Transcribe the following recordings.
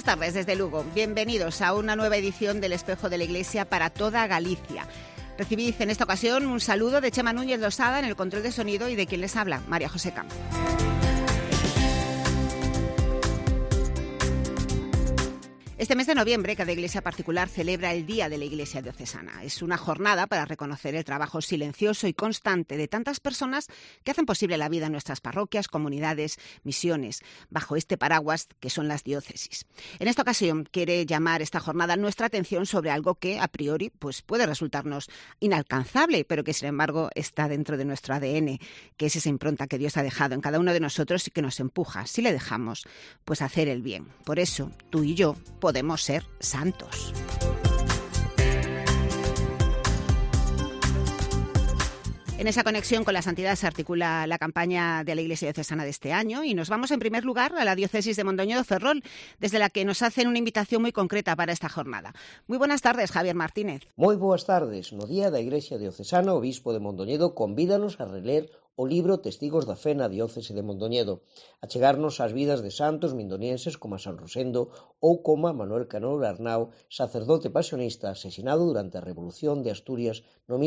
tardes desde Lugo. Bienvenidos a una nueva edición del Espejo de la Iglesia para toda Galicia. Recibid en esta ocasión un saludo de Chema Núñez Losada en el control de sonido y de quien les habla, María José Campo. Este mes de noviembre, cada iglesia particular celebra el Día de la Iglesia Diocesana. Es una jornada para reconocer el trabajo silencioso y constante de tantas personas que hacen posible la vida en nuestras parroquias, comunidades, misiones, bajo este paraguas que son las diócesis. En esta ocasión quiere llamar esta jornada nuestra atención sobre algo que a priori puede resultarnos inalcanzable, pero que sin embargo está dentro de nuestro ADN, que es esa impronta que Dios ha dejado en cada uno de nosotros y que nos empuja, si le dejamos, pues a hacer el bien. Por eso, tú y yo podemos ser santos. En esa conexión con la santidad se articula la campaña de la Iglesia Diocesana de este año y nos vamos en primer lugar a la diócesis de Mondoñedo-Ferrol, desde la que nos hacen una invitación muy concreta para esta jornada. Muy buenas tardes, Javier Martínez. Moi boas tardes. No Día da Iglesia Diocesana, o Obispo de Mondoñedo convídanos a reler o libro Testigos da Fe na diócese de Mondoñedo, a chegarnos ás vidas de santos mindonienses como a San Rosendo ou como a Manuel Canolo Arnau, sacerdote pasionista asesinado durante a Revolución de Asturias no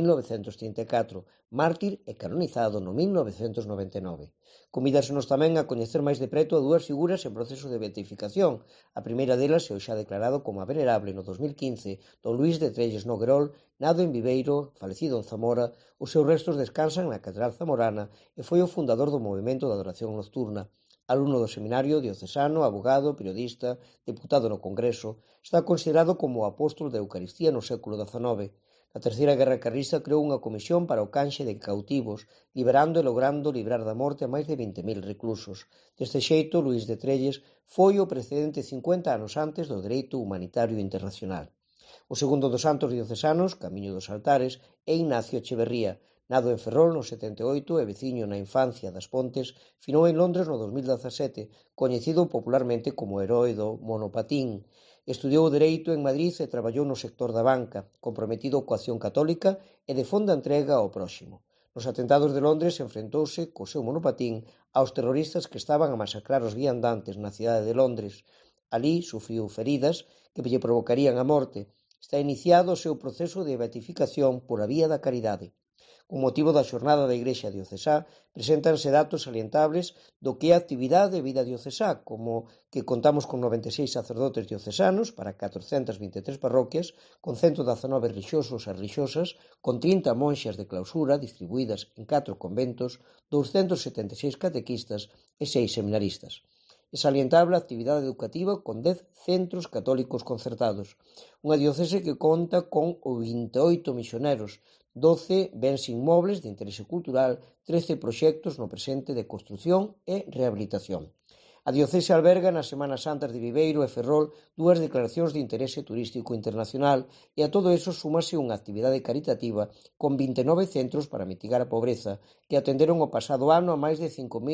1934, mártir e canonizado no 1999. Convídasenos tamén a coñecer máis de preto a dúas figuras en proceso de beatificación. A primeira delas é o xa declarado como a venerable no 2015, don Luís de Trelles Noguerol, nado en Viveiro, falecido en Zamora. Os seus restos descansan na Catedral Zamorana e foi o fundador do movemento da adoración nocturna. Alumno do seminario diocesano, abogado, periodista, deputado no Congreso, está considerado como o apóstolo da Eucaristía no século XIX. Na Terceira Guerra Carlista creou unha comisión para o canxe de cautivos, liberando e logrando librar da morte a máis de 20.000 reclusos. Deste xeito, Luís de Trelles foi o precedente 50 anos antes do dereito humanitario internacional. O segundo dos santos diocesanos, camiño dos altares, é Ignacio Echeverría. Nado en Ferrol no 78 e veciño na infancia das Pontes, finou en Londres no 2017, coñecido popularmente como heroe do monopatín. Estudiou Dereito en Madrid e traballou no sector da banca, comprometido coa acción católica e de fonda entrega ao próximo. Nos atentados de Londres enfrentouse co seu monopatín aos terroristas que estaban a masacrar os viandantes na cidade de Londres. Alí sufriu feridas que lle provocarían a morte. Está iniciado o seu proceso de beatificación por a vía da caridade. Con motivo da xornada da Igrexa Diocesá, preséntanse datos salientables do que é a actividade de vida diocesá, como que contamos con 96 sacerdotes diocesanos para 423 parroquias, con 119 relixiosos e relixosas, con 30 monxas de clausura distribuídas en 4 conventos, 276 catequistas e 6 seminaristas. É salientable a actividade educativa con 10 centros católicos concertados. Unha diocese que conta con 28 misioneros, 12 bens inmobles de interese cultural, 13 proxectos no presente de construción e rehabilitación. A diocese alberga nas Semanas Santas de Viveiro e Ferrol dúas declaracións de interese turístico internacional e a todo eso súmase unha actividade caritativa con 29 centros para mitigar a pobreza que atenderon o pasado ano a máis de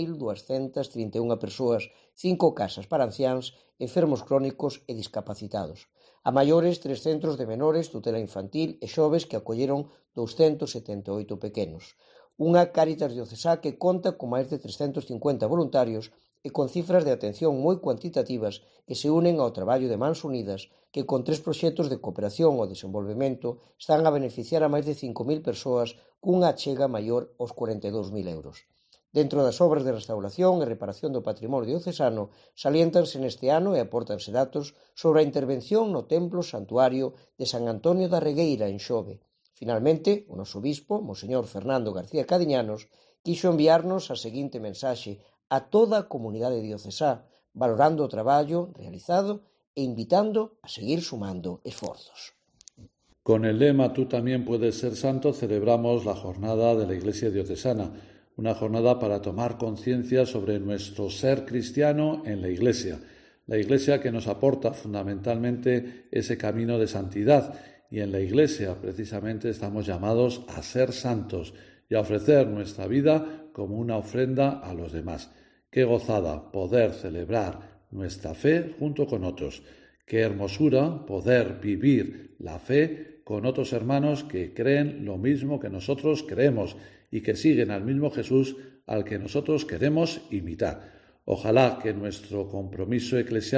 5.231 persoas, 5 casas para anciáns, enfermos crónicos e discapacitados. A maiores, 3 centros de menores, tutela infantil e xoves que acolleron 278 pequenos. Unha Cáritas diocesá que conta con máis de 350 voluntarios e con cifras de atención moi cuantitativas que se unen ao traballo de Mans Unidas, que con 3 proxectos de cooperación ao desenvolvemento están a beneficiar a máis de 5.000 persoas cunha achega maior aos 42.000 euros. Dentro das obras de restauración e reparación do patrimonio diocesano, saliéntanse neste ano e apórtanse datos sobre a intervención no templo santuario de San Antonio da Regueira, en Xove. Finalmente, o noso bispo, Monseñor Fernando García Cadiñanos, quixo enviarnos a seguinte mensaxe a toda a comunidade diocesá, valorando o traballo realizado e invitando a seguir sumando esforzos. Con el lema Tú también puedes ser santo, celebramos la jornada de la Iglesia Diocesana, una jornada para tomar conciencia sobre nuestro ser cristiano en la Iglesia que nos aporta fundamentalmente ese camino de santidad, y en la Iglesia precisamente estamos llamados a ser santos y a ofrecer nuestra vida como una ofrenda a los demás. Qué gozada poder celebrar nuestra fe junto con otros. Qué hermosura poder vivir la fe con otros hermanos que creen lo mismo que nosotros creemos y que siguen al mismo Jesús al que nosotros queremos imitar. Ojalá que nuestro compromiso eclesial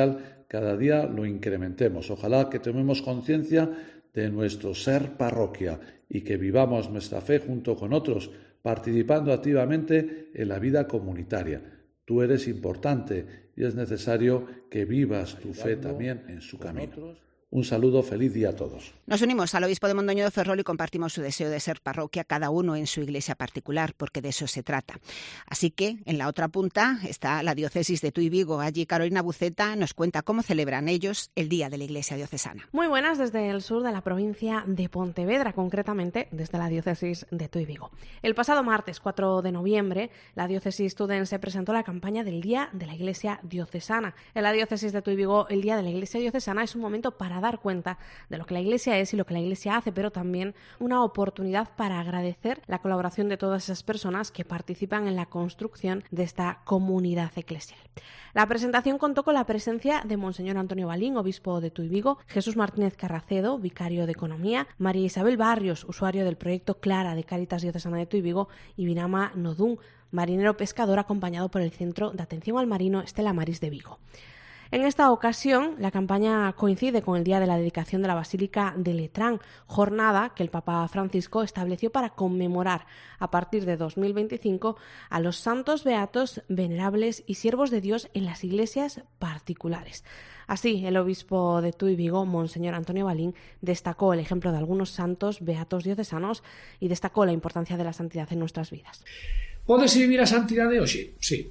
cada día lo incrementemos. Ojalá que tomemos conciencia de nuestro ser parroquia y que vivamos nuestra fe junto con otros, participando activamente en la vida comunitaria. Tú eres importante y es necesario que vivas tu fe también en su camino. Un saludo, feliz día a todos. Nos unimos al obispo de Mondoñedo, Ferrol, y compartimos su deseo de ser parroquia, cada uno en su iglesia particular, porque de eso se trata. Así que en la otra punta está la diócesis de Tuy Vigo. Allí Carolina Buceta nos cuenta cómo celebran ellos el Día de la Iglesia Diocesana. Muy buenas desde el sur de la provincia de Pontevedra, concretamente desde la diócesis de Tuy Vigo. El pasado martes 4 de noviembre, la diócesis tudense presentó la campaña del Día de la Iglesia Diocesana. En la diócesis de Tuy Vigo, el Día de la Iglesia Diocesana es un momento para dar cuenta de lo que la Iglesia es y lo que la Iglesia hace, pero también una oportunidad para agradecer la colaboración de todas esas personas que participan en la construcción de esta comunidad eclesial. La presentación contó con la presencia de Monseñor Antonio Balín, obispo de Tuy Vigo, Jesús Martínez Carracedo, vicario de Economía, María Isabel Barrios, usuario del proyecto Clara de Cáritas Diocesana de Tuy Vigo, y Vinama Nodún, marinero pescador acompañado por el Centro de Atención al Marino Estela Maris de Vigo. En esta ocasión, la campaña coincide con el día de la dedicación de la Basílica de Letrán, jornada que el Papa Francisco estableció para conmemorar a partir de 2025 a los santos beatos, venerables y siervos de Dios en las iglesias particulares. Así, el obispo de Tuy Vigo, Monseñor Antonio Balín, destacó el ejemplo de algunos santos beatos diocesanos y destacó la importancia de la santidad en nuestras vidas. ¿Podes vivir a santidade hoxe? Sí,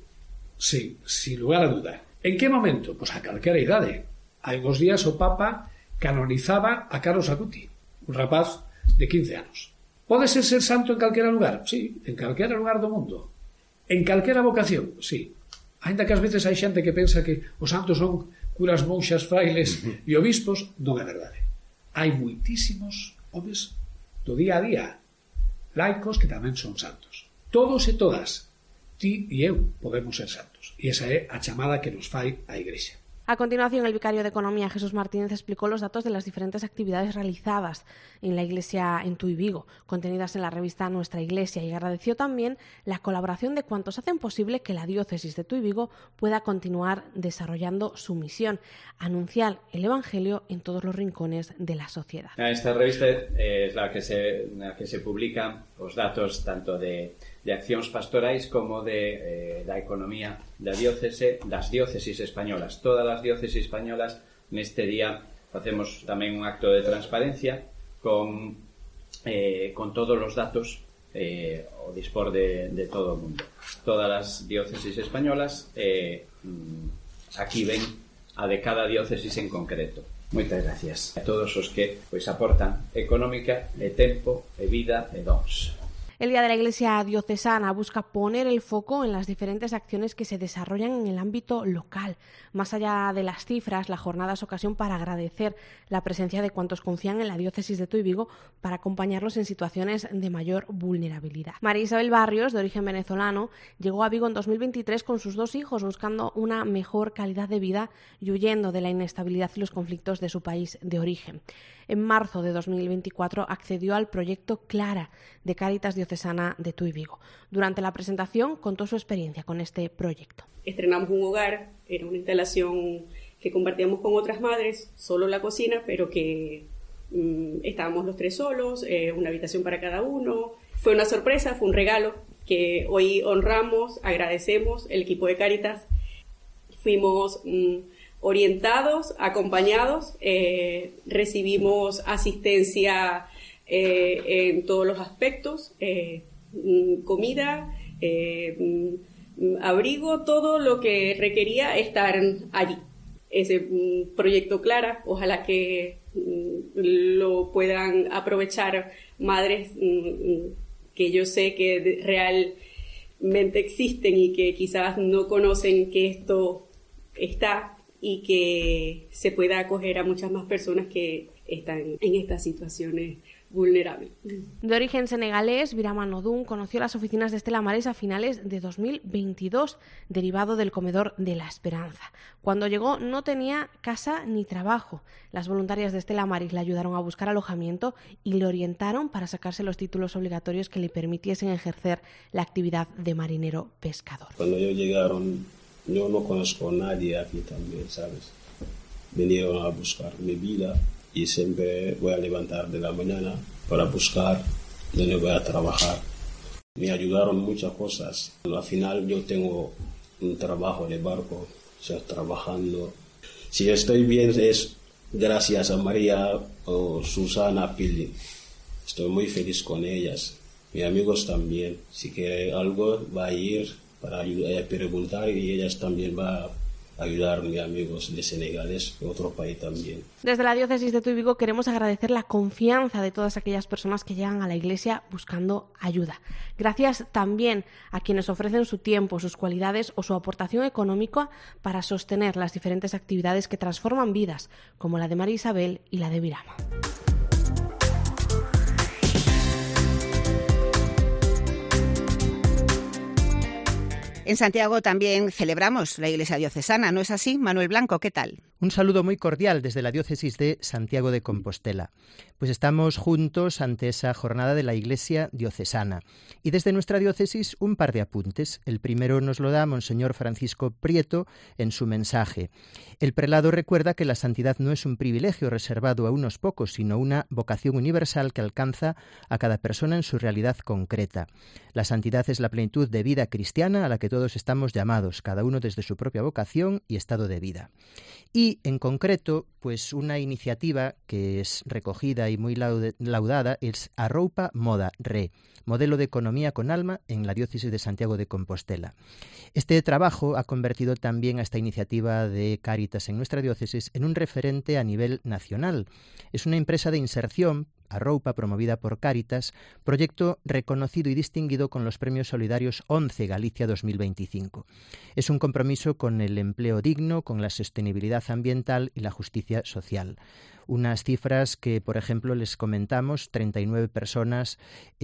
sin lugar a duda. En que momento? Pois a calquera idade. Hai uns días o Papa canonizaba a Carlos Acuti, un rapaz de 15 anos. Pode ser santo en calquera lugar? Sí, en calquera lugar do mundo. En calquera vocación? Sí. Ainda que ás veces hai xente que pensa que os santos son curas, monxas, frailes e obispos, non é verdade. Hai moitísimos homes do día a día, laicos que tamén son santos. Todos e todas, ti e eu, podemos ser santos. E esa é a chamada que nos fai a Igrexa. A continuación, el vicario de Economía, Jesús Martínez, explicó los datos de las diferentes actividades realizadas en la Iglesia en Tuy Vigo, contenidas en la revista Nuestra Iglesia, y agradeció también la colaboración de cuantos hacen posible que la diócesis de Tuy Vigo pueda continuar desarrollando su misión, anunciar el Evangelio en todos los rincones de la sociedad. Esta revista es la que se publican los datos tanto de accións pastorais como de da economía da diócese, das diócesis españolas. Todas as diócesis españolas neste día facemos tamén un acto de transparencia con todos os datos ao dispor de todo o mundo. Todas as diócesis españolas aquí ven a de cada diócesis en concreto. Moitas gracias a todos os que aportan económica, e tempo, e vida, e dons. El Día de la Iglesia Diocesana busca poner el foco en las diferentes acciones que se desarrollan en el ámbito local. Más allá de las cifras, la jornada es ocasión para agradecer la presencia de cuantos confían en la diócesis de Tuy Vigo para acompañarlos en situaciones de mayor vulnerabilidad. María Isabel Barrios, de origen venezolano, llegó a Vigo en 2023 con sus 2 hijos buscando una mejor calidad de vida y huyendo de la inestabilidad y los conflictos de su país de origen. En marzo de 2024 accedió al proyecto Clara de Cáritas Diocesana de Tuy Vigo. Durante la presentación contó su experiencia con este proyecto. Estrenamos un hogar, era una instalación que compartíamos con otras madres, solo la cocina, pero que estábamos los 3 solos, una habitación para cada uno. Fue una sorpresa, fue un regalo que hoy honramos, agradecemos. El equipo de Cáritas fuimos orientados, acompañados, recibimos asistencia en todos los aspectos, comida, abrigo, todo lo que requería estar allí. Ese proyecto Clara, ojalá que lo puedan aprovechar madres que yo sé que realmente existen y que quizás no conocen que esto está, y que se pueda acoger a muchas más personas que están en estas situaciones vulnerables. De origen senegalés, Birama Nodún conoció las oficinas de Estela Maris a finales de 2022, derivado del Comedor de la Esperanza. Cuando llegó no tenía casa ni trabajo. Las voluntarias de Estela Maris le ayudaron a buscar alojamiento y le orientaron para sacarse los títulos obligatorios que le permitiesen ejercer la actividad de marinero pescador. Cuando ellos llegaron, yo no conozco a nadie aquí también, ¿sabes? vinieron a buscar mi vida y siempre voy a levantar de la mañana para buscar donde voy a trabajar. Me ayudaron muchas cosas. Al final yo tengo un trabajo de barco, o sea, trabajando. Si estoy bien es gracias a María o Susana Pili. Estoy muy feliz con ellas. Mis amigos también. Si quiere algo va a ir para ayudar, a preguntar, y ellas también van a ayudar a mis amigos de Senegales, de otro país también. Desde la Diócesis de Tuy Vigo queremos agradecer la confianza de todas aquellas personas que llegan a la Iglesia buscando ayuda. Gracias también a quienes ofrecen su tiempo, sus cualidades o su aportación económica para sostener las diferentes actividades que transforman vidas, como la de María Isabel y la de Virama. En Santiago también celebramos la Iglesia diocesana, ¿no es así? Manuel Blanco, ¿qué tal? Un saludo muy cordial desde la Diócesis de Santiago de Compostela. Pues estamos juntos ante esa jornada de la Iglesia diocesana. Y desde nuestra diócesis un par de apuntes. El primero nos lo da Monseñor Francisco Prieto en su mensaje. El prelado recuerda que la santidad no es un privilegio reservado a unos pocos, sino una vocación universal que alcanza a cada persona en su realidad concreta. La santidad es la plenitud de vida cristiana a la que todos estamos llamados, cada uno desde su propia vocación y estado de vida. Y, en concreto, pues una iniciativa que es recogida y muy laudada es Arroupa Moda Re, modelo de economía con alma en la Diócesis de Santiago de Compostela. Este trabajo ha convertido también a esta iniciativa de Cáritas en nuestra diócesis en un referente a nivel nacional. Es una empresa de inserción, Arroupa, promovida por Cáritas, proyecto reconocido y distinguido con los premios solidarios 11 Galicia 2025. Es un compromiso con el empleo digno, con la sostenibilidad ambiental y la justicia social. Unas cifras que, por ejemplo, les comentamos, 39 personas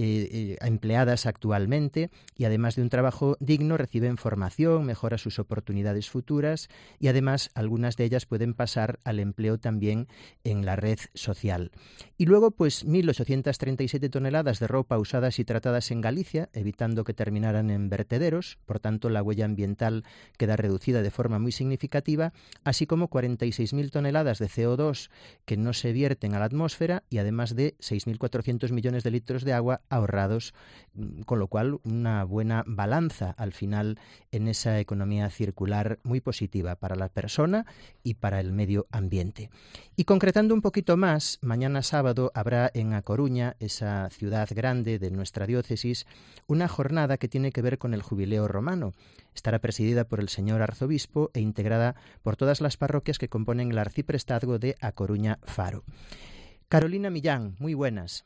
empleadas actualmente, y además de un trabajo digno reciben formación, mejora sus oportunidades futuras y además algunas de ellas pueden pasar al empleo también en la red social. Y luego, pues 1.837 toneladas de ropa usadas y tratadas en Galicia, evitando que terminaran en vertederos, por tanto la huella ambiental queda reducida de forma muy significativa, así como 46.000 toneladas de CO2 que no se vierten a la atmósfera y además de 6.400 millones de litros de agua ahorrados, con lo cual una buena balanza al final en esa economía circular muy positiva para la persona y para el medio ambiente. Y concretando un poquito más, mañana sábado habrá en A Coruña, esa ciudad grande de nuestra diócesis, una jornada que tiene que ver con el jubileo romano. Estará presidida por el señor arzobispo e integrada por todas las parroquias que componen el arciprestazgo de A Coruña Faro. Carolina Millán, muy buenas.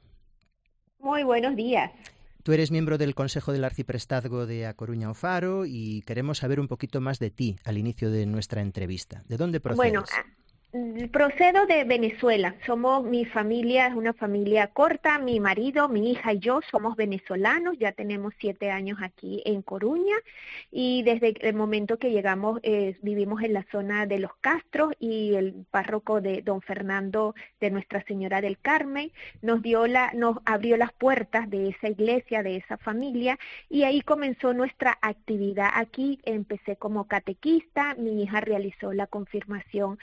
Muy buenos días. Tú eres miembro del Consejo del Arciprestazgo de A Coruña o Faro y queremos saber un poquito más de ti al inicio de nuestra entrevista. ¿De dónde procedes? Bueno, procedo de Venezuela. Mi familia es una familia corta. Mi marido, mi hija y yo somos venezolanos. Ya tenemos 7 años aquí en Coruña y desde el momento que llegamos vivimos en la zona de Los Castros, y el párroco de Don Fernando de Nuestra Señora del Carmen nos abrió las puertas de esa iglesia, de esa familia, y ahí comenzó nuestra actividad. Aquí empecé como catequista. Mi hija realizó la confirmación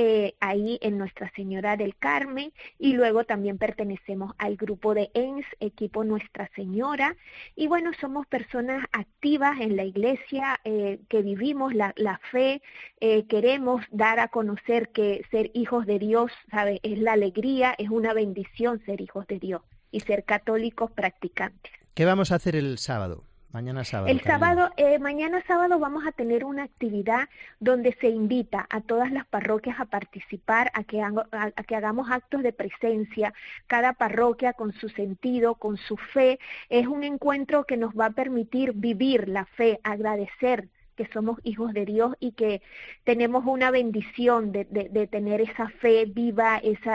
ahí en Nuestra Señora del Carmen, y luego también pertenecemos al grupo de ENS, equipo Nuestra Señora, y bueno, somos personas activas en la iglesia, que vivimos la fe, queremos dar a conocer que ser hijos de Dios, ¿sabe? Es la alegría, es una bendición ser hijos de Dios y ser católicos practicantes. ¿Qué vamos a hacer el sábado? Mañana sábado. Mañana sábado vamos a tener una actividad donde se invita a todas las parroquias a participar, a que hagamos actos de presencia, cada parroquia con su sentido, con su fe. Es un encuentro que nos va a permitir vivir la fe, agradecer que somos hijos de Dios y que tenemos una bendición de tener esa fe viva,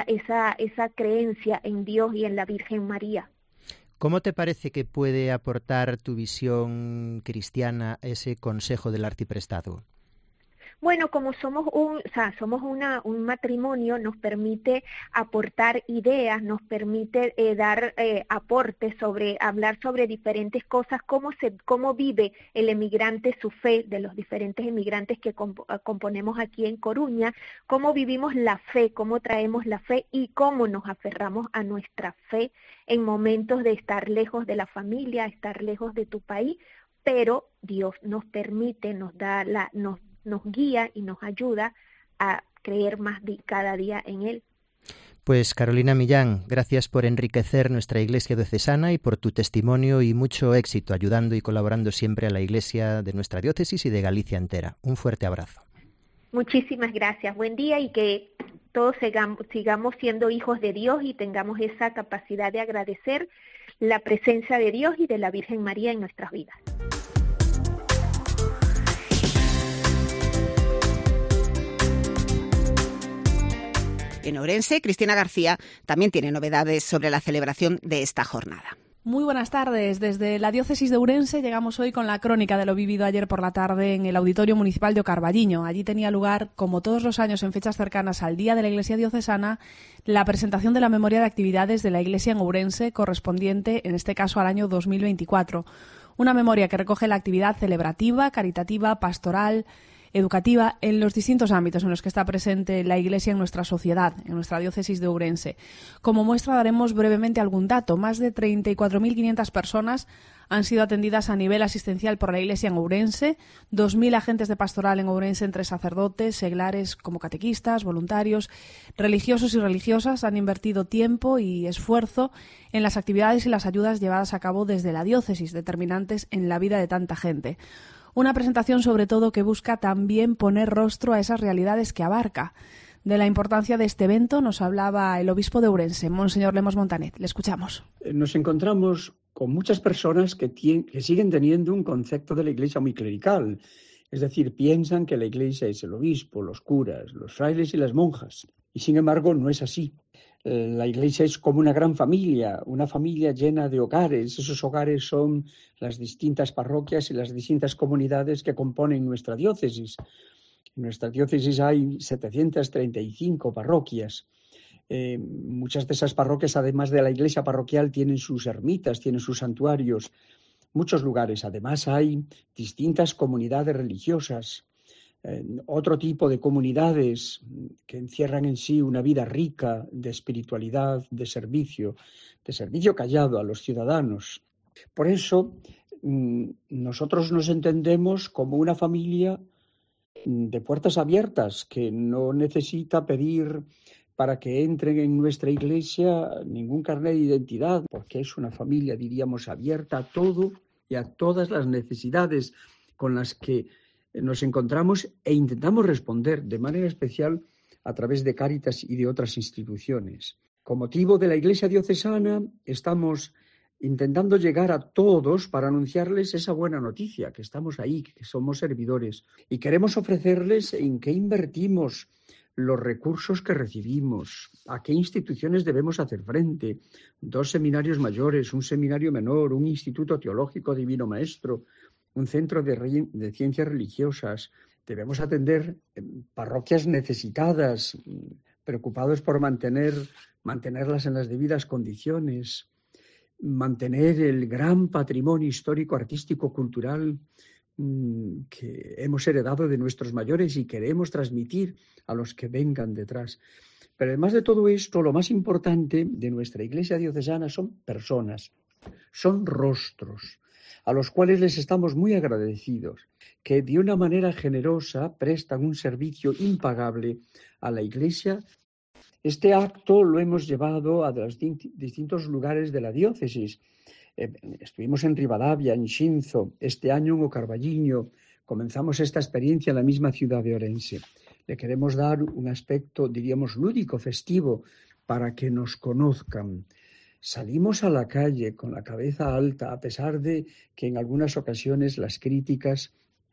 esa creencia en Dios y en la Virgen María. ¿Cómo te parece que puede aportar tu visión cristiana ese consejo del arciprestazgo? Bueno, como somos un matrimonio, nos permite aportar ideas, nos permite dar aportes hablar sobre diferentes cosas, cómo vive el emigrante su fe, de los diferentes emigrantes que componemos aquí en Coruña, cómo vivimos la fe, cómo traemos la fe y cómo nos aferramos a nuestra fe en momentos de estar lejos de la familia, estar lejos de tu país, pero Dios nos permite, nos guía y nos ayuda a creer más cada día en Él. Pues Carolina Millán, gracias por enriquecer nuestra Iglesia diocesana y por tu testimonio y mucho éxito ayudando y colaborando siempre a la Iglesia de nuestra diócesis y de Galicia entera. Un fuerte abrazo. Muchísimas gracias. Buen día y que todos sigamos siendo hijos de Dios y tengamos esa capacidad de agradecer la presencia de Dios y de la Virgen María en nuestras vidas. En Ourense, Cristina García también tiene novedades sobre la celebración de esta jornada. Muy buenas tardes. Desde la diócesis de Ourense llegamos hoy con la crónica de lo vivido ayer por la tarde en el Auditorio Municipal de Ocarballiño. Allí tenía lugar, como todos los años en fechas cercanas al Día de la Iglesia Diocesana, la presentación de la memoria de actividades de la Iglesia en Ourense, correspondiente, en este caso, al año 2024. Una memoria que recoge la actividad celebrativa, caritativa, pastoral, educativa en los distintos ámbitos en los que está presente la Iglesia en nuestra sociedad, en nuestra diócesis de Ourense. Como muestra daremos brevemente algún dato. Más de 34.500 personas han sido atendidas a nivel asistencial por la Iglesia en Ourense, 2.000 agentes de pastoral en Ourense entre sacerdotes, seglares como catequistas, voluntarios, religiosos y religiosas han invertido tiempo y esfuerzo en las actividades y las ayudas llevadas a cabo desde la diócesis, determinantes en la vida de tanta gente. Una presentación sobre todo que busca también poner rostro a esas realidades que abarca. De la importancia de este evento nos hablaba el obispo de Ourense, Monseñor Lemos Montanet. Le escuchamos. Nos encontramos con muchas personas que siguen teniendo un concepto de la Iglesia muy clerical. Es decir, piensan que la Iglesia es el obispo, los curas, los frailes y las monjas. Y sin embargo no es así. La Iglesia es como una gran familia, una familia llena de hogares. Esos hogares son las distintas parroquias y las distintas comunidades que componen nuestra diócesis. En nuestra diócesis hay 735 parroquias. Muchas de esas parroquias, además de la iglesia parroquial, tienen sus ermitas, tienen sus santuarios, muchos lugares. Además hay distintas comunidades religiosas, otro tipo de comunidades que encierran en sí una vida rica de espiritualidad, de servicio callado a los ciudadanos. Por eso nosotros nos entendemos como una familia de puertas abiertas que no necesita pedir para que entren en nuestra iglesia ningún carnet de identidad, porque es una familia, diríamos, abierta a todo y a todas las necesidades con las que nos encontramos e intentamos responder de manera especial a través de Cáritas y de otras instituciones. Con motivo de la Iglesia diocesana estamos intentando llegar a todos para anunciarles esa buena noticia, que estamos ahí, que somos servidores, y queremos ofrecerles en qué invertimos los recursos que recibimos, a qué instituciones debemos hacer frente, 2 seminarios mayores, un seminario menor, un instituto teológico divino maestro, un centro de ciencias religiosas. Debemos atender parroquias necesitadas, preocupados por mantenerlas en las debidas condiciones, mantener el gran patrimonio histórico, artístico, cultural que hemos heredado de nuestros mayores y queremos transmitir a los que vengan detrás. Pero además de todo esto, lo más importante de nuestra Iglesia diocesana son personas, son rostros, a los cuales les estamos muy agradecidos, que de una manera generosa prestan un servicio impagable a la Iglesia. Este acto lo hemos llevado a los distintos lugares de la diócesis. Estuvimos en Ribadavia, en Xinzo, este año en Ocarballiño. Comenzamos esta experiencia en la misma ciudad de Ourense. Le queremos dar un aspecto, diríamos, lúdico, festivo, para que nos conozcan. Salimos a la calle con la cabeza alta, a pesar de que en algunas ocasiones las críticas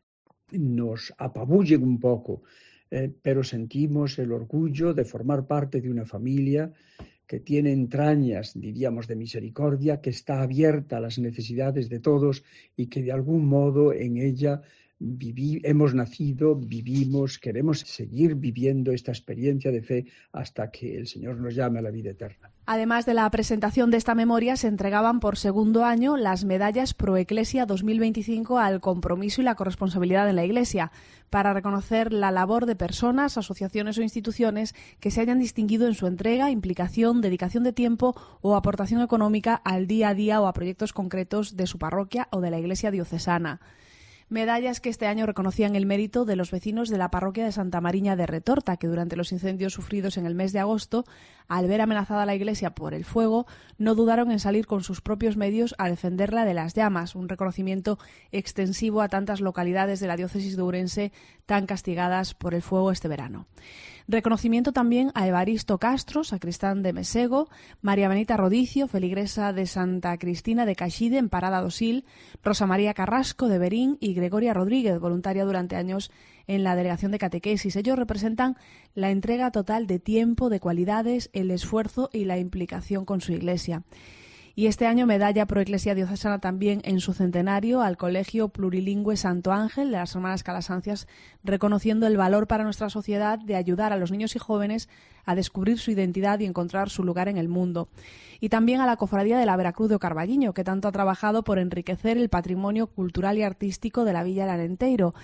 nos apabullen un poco, pero sentimos el orgullo de formar parte de una familia que tiene entrañas, diríamos, de misericordia, que está abierta a las necesidades de todos y que de algún modo en ella hemos nacido, vivimos, queremos seguir viviendo esta experiencia de fe hasta que el Señor nos llame a la vida eterna. Además de la presentación de esta memoria, se entregaban por segundo año las medallas Pro Ecclesia 2025 al compromiso y la corresponsabilidad en la Iglesia, para reconocer la labor de personas, asociaciones o instituciones que se hayan distinguido en su entrega, implicación, dedicación de tiempo o aportación económica al día a día o a proyectos concretos de su parroquia o de la Iglesia diocesana. Medallas que este año reconocían el mérito de los vecinos de la parroquia de Santa Mariña de Retorta, que durante los incendios sufridos en el mes de agosto, al ver amenazada la iglesia por el fuego, no dudaron en salir con sus propios medios a defenderla de las llamas, un reconocimiento extensivo a tantas localidades de la diócesis de Ourense tan castigadas por el fuego este verano. Reconocimiento también a Evaristo Castro, sacristán de Mesego, María Benita Rodicio, feligresa de Santa Cristina de Caxide, en Parada do Sil, Rosa María Carrasco de Berín y Gregoria Rodríguez, voluntaria durante años en la Delegación de Catequesis. Ellos representan la entrega total de tiempo, de cualidades, el esfuerzo y la implicación con su Iglesia. Y este año medalla Pro Ecclesia Diocesana también en su centenario al Colegio Plurilingüe Santo Ángel de las Hermanas Calasancias, reconociendo el valor para nuestra sociedad de ayudar a los niños y jóvenes a descubrir su identidad y encontrar su lugar en el mundo. Y también a la Cofradía de la Veracruz de Carballiño, que tanto ha trabajado por enriquecer el patrimonio cultural y artístico de la Villa de Arenteiro.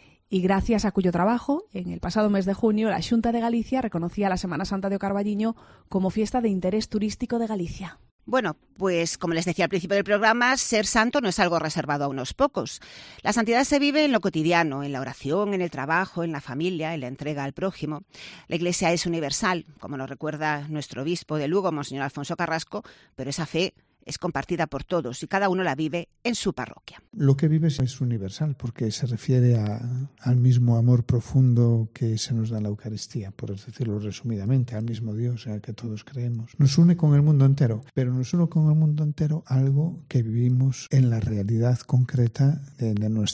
Y gracias a cuyo trabajo, en el pasado mes de junio, la Xunta de Galicia reconocía la Semana Santa de Carballiño como fiesta de interés turístico de Galicia. Bueno, pues como les decía al principio del programa, ser santo no es algo reservado a unos pocos. La santidad se vive en lo cotidiano, en la oración, en el trabajo, en la familia, en la entrega al prójimo. La Iglesia es universal, como nos recuerda nuestro obispo de Lugo, Monseñor Alfonso Carrasco, pero esa fe es compartida por todos y cada uno la vive en su parroquia. Lo que vives es universal porque se refiere al mismo amor profundo que se nos da en la Eucaristía, por decirlo resumidamente, al mismo Dios al que todos creemos. Nos une con el mundo entero, pero nos une con el mundo entero algo que vivimos en la realidad concreta de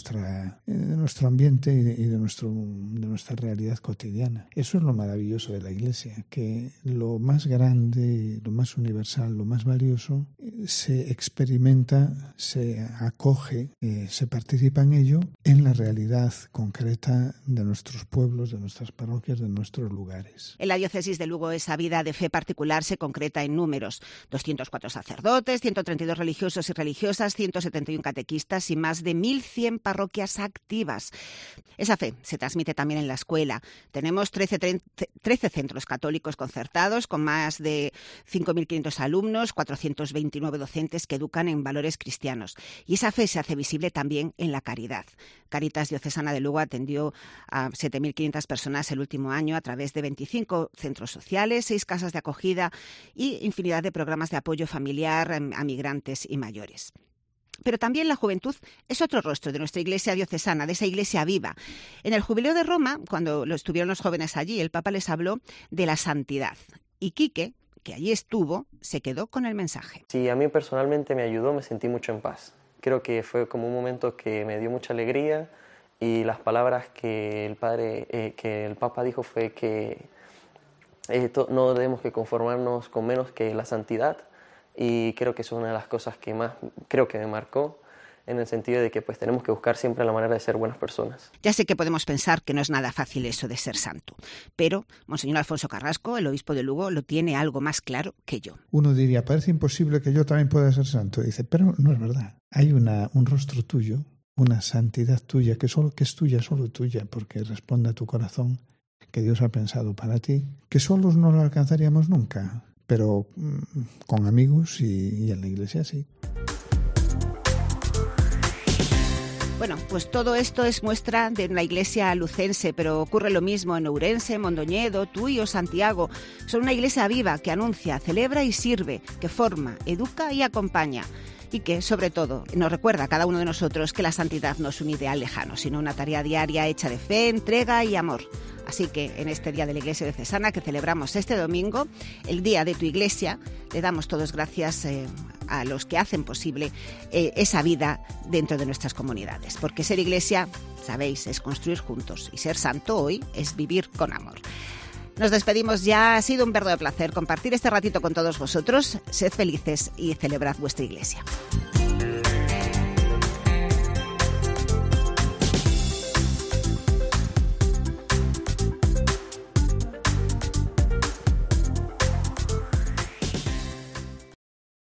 nuestro ambiente y de nuestra realidad cotidiana. Eso es lo maravilloso de la Iglesia, que lo más grande, lo más universal, lo más valioso se experimenta, se acoge, se participa en ello en la realidad concreta de nuestros pueblos, de nuestras parroquias, de nuestros lugares. En la diócesis de Lugo esa vida de fe particular se concreta en números: 204 sacerdotes, 132 religiosos y religiosas, 171 catequistas y más de 1.100 parroquias activas. Esa fe se transmite también en la escuela. Tenemos 13 centros católicos concertados con más de 5.500 alumnos, 429 docentes que educan en valores cristianos. Y esa fe se hace visible también en la caridad. Cáritas Diocesana de Lugo atendió a 7.500 personas el último año a través de 25 centros sociales, 6 casas de acogida y infinidad de programas de apoyo familiar a migrantes y mayores. Pero también la juventud es otro rostro de nuestra Iglesia diocesana, de esa Iglesia viva. En el Jubileo de Roma, cuando estuvieron los jóvenes allí, el Papa les habló de la santidad. Y Quique, que allí estuvo, se quedó con el mensaje. Sí, a mí personalmente me ayudó, me sentí mucho en paz. Creo que fue como un momento que me dio mucha alegría y las palabras que el Papa dijo fue que no debemos que conformarnos con menos que la santidad. Y creo que es una de las cosas que más creo que me marcó, en el sentido de que pues tenemos que buscar siempre la manera de ser buenas personas. Ya sé que podemos pensar que no es nada fácil eso de ser santo, pero Monseñor Alfonso Carrasco, el obispo de Lugo, lo tiene algo más claro que yo. Uno diría, parece imposible que yo también pueda ser santo. Y dice, pero no es verdad. Hay un rostro tuyo, una santidad tuya, que es tuya, solo tuya, porque responde a tu corazón, que Dios ha pensado para ti, que solos no lo alcanzaríamos nunca. Pero con amigos y en la Iglesia sí. Bueno, pues todo esto es muestra de una iglesia lucense, pero ocurre lo mismo en Ourense, Mondoñedo, Tui o Santiago. Son una iglesia viva que anuncia, celebra y sirve, que forma, educa y acompaña. Y que, sobre todo, nos recuerda a cada uno de nosotros que la santidad no es un ideal lejano, sino una tarea diaria hecha de fe, entrega y amor. Así que en este Día de la Iglesia Diocesana que celebramos este domingo, el Día de tu Iglesia, le damos todos gracias a los que hacen posible esa vida dentro de nuestras comunidades. Porque ser Iglesia, sabéis, es construir juntos y ser santo hoy es vivir con amor. Nos despedimos ya, ha sido un verdadero placer compartir este ratito con todos vosotros. Sed felices y celebrad vuestra Iglesia.